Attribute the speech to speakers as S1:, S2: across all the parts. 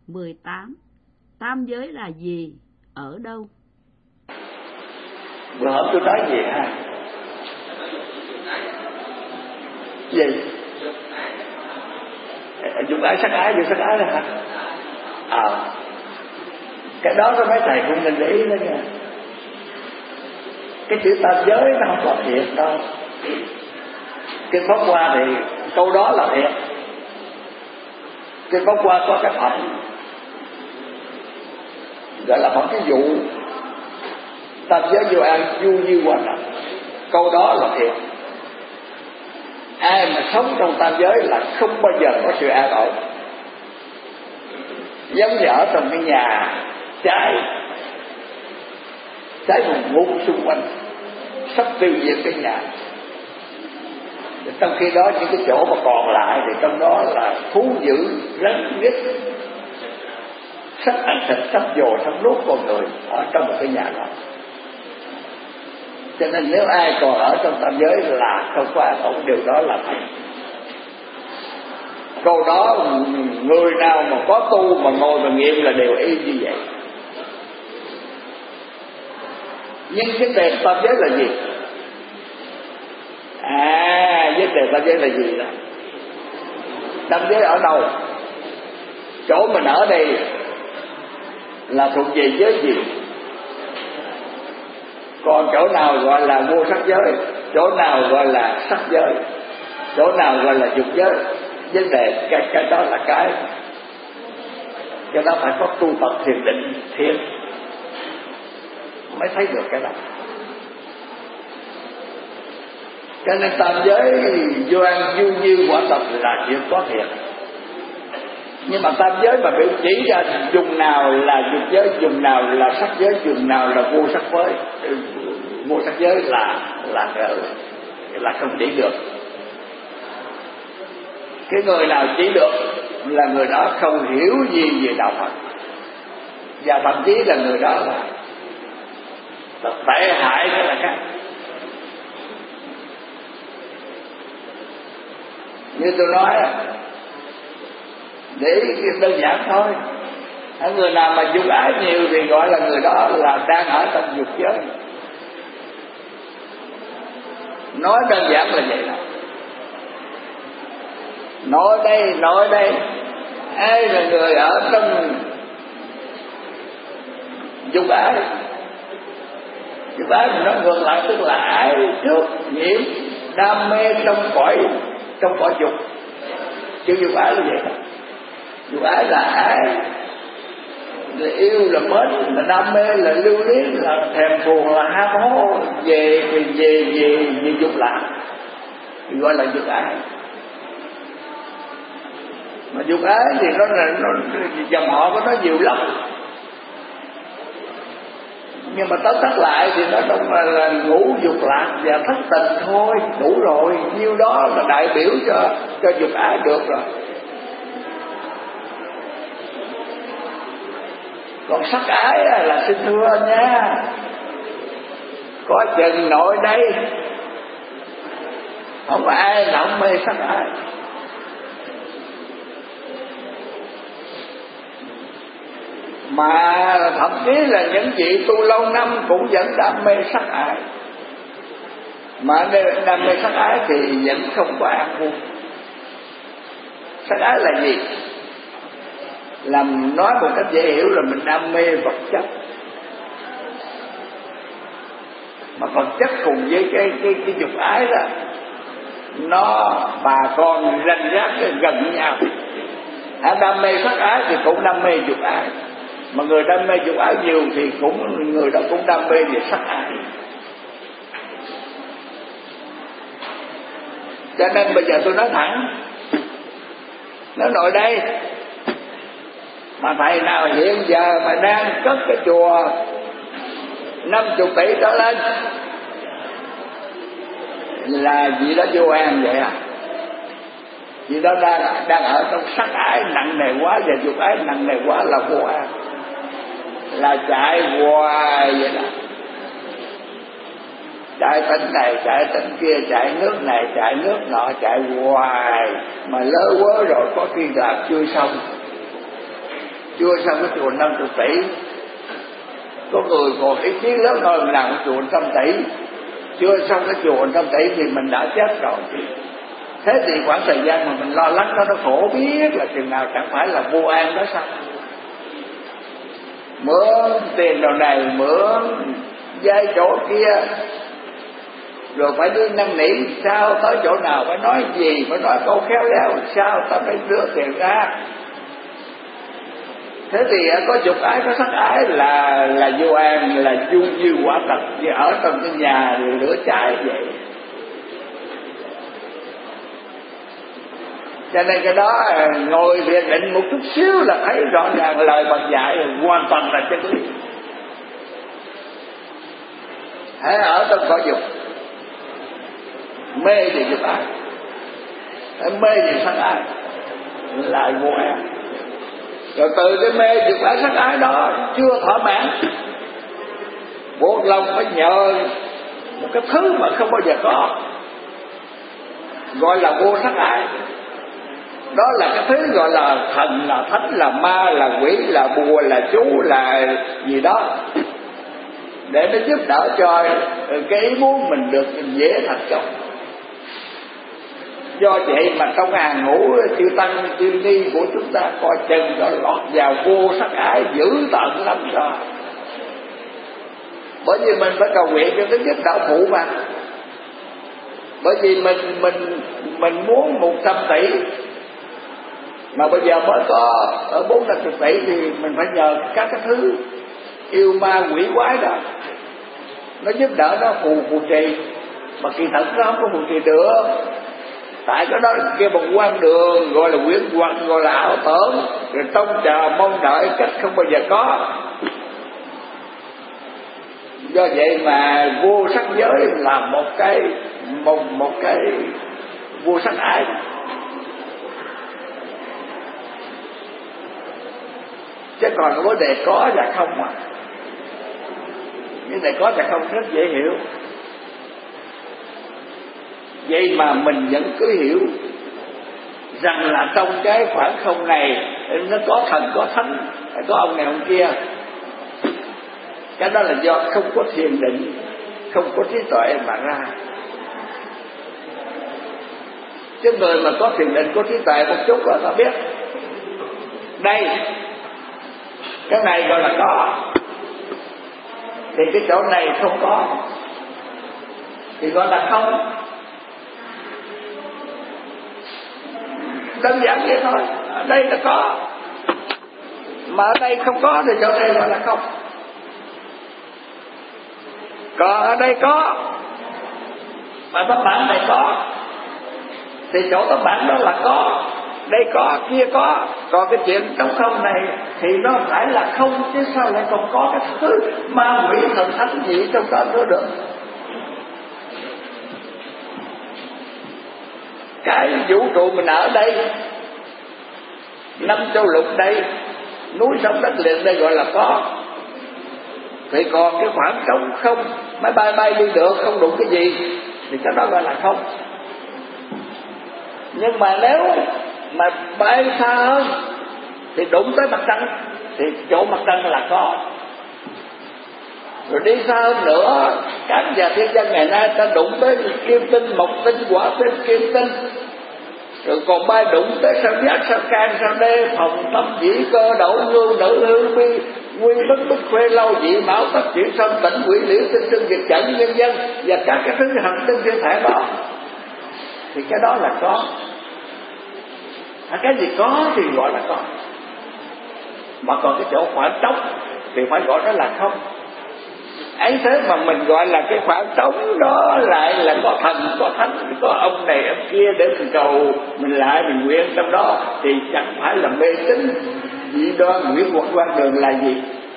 S1: 18. Tam giới là gì? Ở đâu?
S2: Bữa hôm tôi nói gì ha? Gì? Dục ái sắc ái, sắc ái là hả? Cái đó mấy thầy cũng nên để ý đó nha. Cái chữ tam giới nó không có thiệt đâu. Cái Pháp Hoa thì câu đó là thiệt. Cái Pháp Hoa có cái phẩm gọi là phẩm cái dụ tam giới vô an du như hòa đồng. Câu đó là thiệt. Ai mà sống trong tam giới là không bao giờ có sự an ổn. Giống như ở trong cái nhà cháy vùng ngục xung quanh, sắp tiêu diệt cái nhà. Trong khi đó những cái chỗ mà còn lại thì trong đó là thú dữ, rắn rít, sắp ăn thịt, sắp dồ, sắp nuốt con người ở trong một cái nhà đó. Cho nên nếu ai còn ở trong tam giới là không có an ổn, điều đó là thật. Câu đó người nào mà có tu mà ngồi mà nghiệm là đều y như vậy. Nhưng vấn đề tam giới là gì? Vấn đề tam giới là gì đó? Tam giới ở đâu? Chỗ mình ở đây là thuộc về giới gì? Còn chỗ nào gọi là vô sắc giới, chỗ nào gọi là sắc giới, chỗ nào gọi là dục giới. Vấn đề cái đó là cái đó phải có tu tập thiền định thiền mới thấy được cái đó. Cho nên tam giới vô an du như quả tập là chuyện có thiệt. Nhưng mà tam giới mà biểu chỉ ra dùng nào là dục giới, dùng nào là sắc giới, dùng nào là vô sắc giới, vô sắc giới là không chỉ được. Cái người nào chỉ được là người đó không hiểu gì về đạo Phật, và thậm chí là người đó là tệ hại đó là khác. Như tôi nói để đơn giản thôi, người nào mà dục ái nhiều thì gọi là người đó là đang ở trong dục giới. Nói đơn giản là vậy đó. Nói đây ai là người ở trong dục ái? Dục ái thì nó ngược lại, tức là ái trước nhiễm đam mê trong cõi dục. Chữ dục ái là vậy đó. Dục ái là ái, là yêu, là mến, là đam mê, là lưu luyến, là thèm thuồng, là ham hố về dục lạc thì gọi là dục ái. Mà dục ái thì nó dòng họ của nó nhiều lắm, nhưng mà tóm lại thì nó không là ngũ dục lạc và thất tình thôi, đủ rồi. Nhiêu đó là đại biểu cho dục ái được rồi. Còn sắc ái là xin thưa nha, có chừng nội đây không có ai nào mê sắc ái. Mà thậm chí là những vị tu lâu năm cũng vẫn đam mê sắc ái. Mà đam mê sắc ái thì vẫn không có an vui. Sắc ái là gì? Làm nói một cách dễ hiểu là mình đam mê vật chất. Mà vật chất cùng với cái dục ái đó, nó bà con ranh rác gần nhau. Đam mê sắc ái thì cũng đam mê dục ái. Mà người đam mê dục ái nhiều thì người đó cũng đam mê về sắc ái. Cho nên bây giờ tôi nói thẳng, nói nội đây mà thầy nào hiện giờ mà đang cất cái chùa 50 tỷ trở lên là gì đó vô an vậy à? Vì đó đang ở trong sắc ái nặng nề quá và dục ái nặng nề quá là vô an, là chạy hoài vậy đó. Chạy tỉnh này, chạy tỉnh kia, chạy nước này, chạy nước nọ, chạy hoài. Mà lỡ quớ rồi có khi làm chưa xong. chưa xong cái chùa 50 tỷ, có người còn ý chí lớn hơn làm cái chùa 100 tỷ, chưa xong cái chùa 100 tỷ thì mình đã chết rồi. Thế thì khoảng thời gian mà mình lo lắng nó khổ biết là chừng nào, chẳng phải là vô an đó sao? Mượn tiền đầu này, mượn dây chỗ kia, rồi phải đi năn nỉ, sao tới chỗ nào phải nói gì, phải nói câu khéo léo, sao ta phải đưa tiền ra. Thế thì có dục ái, có sắc ái là vô an, là du như quả tật, như ở trong cái nhà lửa cháy vậy. Cho nên cái đó ngồi thiền định một chút xíu là thấy rõ ràng lời Phật dạy hoàn toàn là chân lý. Hãy ở trong cõi dục, mê thì dục ái, mê thì sắc ái, lại vô an. Rồi từ cái mê dục ái sắc ái đó chưa thỏa mãn, buộc lòng phải nhờ một cái thứ mà không bao giờ có, gọi là vô sắc ái. Đó là cái thứ gọi là thần, là thánh, là ma, là quỷ, là bùa, là chú, là gì đó, để nó giúp đỡ cho cái ý muốn mình được dễ thành công. Do vậy mà trong hàng ngũ chư tăng chư ni của chúng ta coi chừng cho lọt vào vô sắc ái dữ tận lắm rồi. Bởi vì mình phải cầu nguyện cho cái giúp đạo phụ mà. Bởi vì mình muốn 100 tỷ mà bây giờ mới có ở 40 tỷ thì mình phải nhờ các cái thứ yêu ma quỷ quái đó nó giúp đỡ, nó phù trì. Mà kỳ thật nó không có phù trì được, tại cái đó kia một quan đường, gọi là quyến hoặc, gọi là ảo tưởng, rồi trông chờ mong đợi cách không bao giờ có. Do vậy mà vô sắc giới là một cái vô sắc ái. Chứ còn cái vấn đề có và không mà, cái này có và không rất dễ hiểu. Vậy mà mình vẫn cứ hiểu rằng là trong cái khoảng không này nó có thần, có thánh, có ông này ông kia. Cái đó là do không có thiền định, không có trí tuệ mà ra. Chứ người mà có thiền định, có trí tuệ một chút là ta biết đây, cái này gọi là có, thì cái chỗ này không có thì gọi là không. Đơn giản vậy thôi. Ở đây là có, mà ở đây không có thì chỗ này gọi là không. Còn ở đây có, mà tấm bản này có, thì chỗ tấm bản đó là có. Đây có, kia có. Còn cái chuyện trống không này thì nó phải là không, chứ sao lại còn có cái thứ ma quỷ thần thánh gì trong đó nữa được. Cái vũ trụ mình ở đây, 5 châu lục đây, núi sông đất liền đây gọi là có. Thì còn cái khoảng trống không, máy bay bay đi được, không đụng cái gì, thì cái đó gọi là không. Nhưng mà nếu mà bay xa hơn thì đụng tới mặt trăng, thì chỗ mặt trăng là có. Rồi đi xa hơn nữa, các nhà thiên văn ngày nay ta đụng tới kim tinh, mộc tinh, hỏa tinh, kim tinh, rồi còn bay đụng tới sao Giác, sao Can, sao Đê, Phòng, Tâm, Dĩ, Cơ, Đậu, Ngưu, Nữ, Hư, Vi, Quy, Bất, Bích, Khuê, Lâu, Dị, Mão, Tất, Chuyển, Sân, Tịnh, Quỷ, Liễu, Tinh, Trưng, Việt, Chẩn, Nhân dân và các cái thứ hành tinh thiên thể đó, thì cái đó là có. Cái gì có thì gọi là có, mà còn cái chỗ khoảng trống thì phải gọi đó là không. Ấy thế mà mình gọi là cái khoảng trống đó lại là có thần, có thánh, có ông này ông kia để mình cầu mình lại, mình nguyện trong đó, thì chẳng phải là mê tín dị đoan nguyễn hoặc quan đường là gì.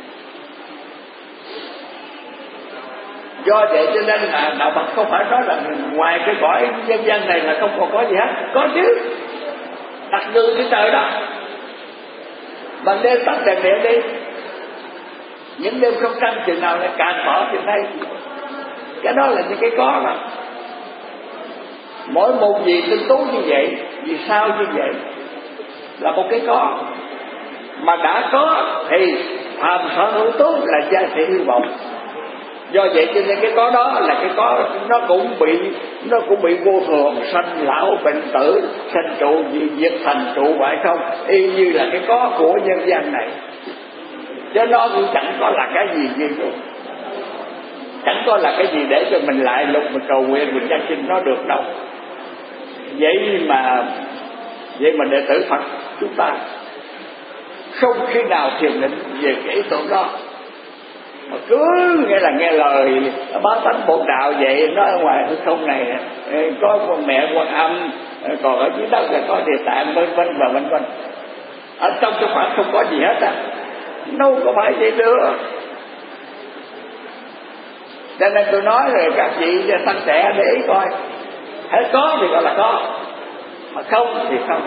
S2: Do vậy cho nên là đạo Phật không phải nói là ngoài cái cõi nhân gian này là không còn có gì hết. Có chứ, đặt đường cái trời đó, ban đêm tắt đèn điện đi, những đêm không trăng chừng nào lại càng tỏ chừng đây. Cái đó là những cái có mà. Mỗi một gì tinh tú như vậy, vì sao như vậy, là một cái có. mà đã có thì phàm sở hữu tốt là giá trị hy vọng. Do vậy cho nên cái có đó là cái có nó cũng bị vô thường, sanh lão bệnh tử, sanh trụ diệt thành trụ hoại không, y như là cái có của nhân gian này. Chứ nó cũng chẳng có là cái gì luôn, chẳng có là cái gì để cho mình lại lục mình cầu nguyện mình giác sinh nó được đâu. Vậy mà đệ tử Phật chúng ta không khi nào thiền định về cái ý tưởng đó, mà cứ nghe là nghe lời bá tánh bổn đạo vậy. Nó ở ngoài hư không này có con mẹ Quan Âm, còn ở dưới đất là có Địa Tạng vân vân và vân vân. Ở trong cái khoảng không có gì hết á, đâu có phải vậy nữa. Cho nên tôi nói là các chị tăng trẻ để ý coi, hãy có thì gọi là có, mà không thì không.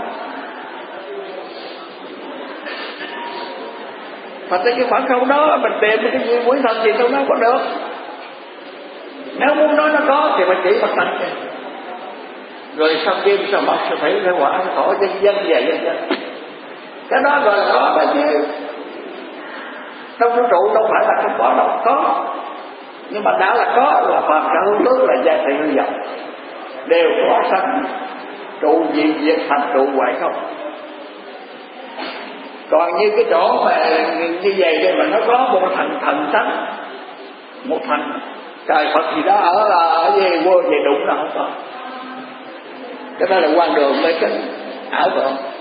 S2: Thật ra cái khoảng không đó mình tìm cái gì quý thần gì trong đó có được. Nếu muốn nói nó có thì mình chỉ Phật tánh kìa. Rồi sau kim sau mọc sau thủy sau quả sau thổ dân dân và dân dân. Cái đó gọi là có đó chứ. Trong vũ trụ đâu phải là không có đâu, có. Nhưng mà đã là có là phàm sở hữu tốt là giá trị hư vọng. Đều có sanh trụ diệt thành trụ hoại không. Còn như cái chỗ mà như vậy thì mà nó có một thần thánh, một thần trời Phật gì đó ở về vô về đụng là không có. Cái đó là quan đường mới cái ảo tưởng.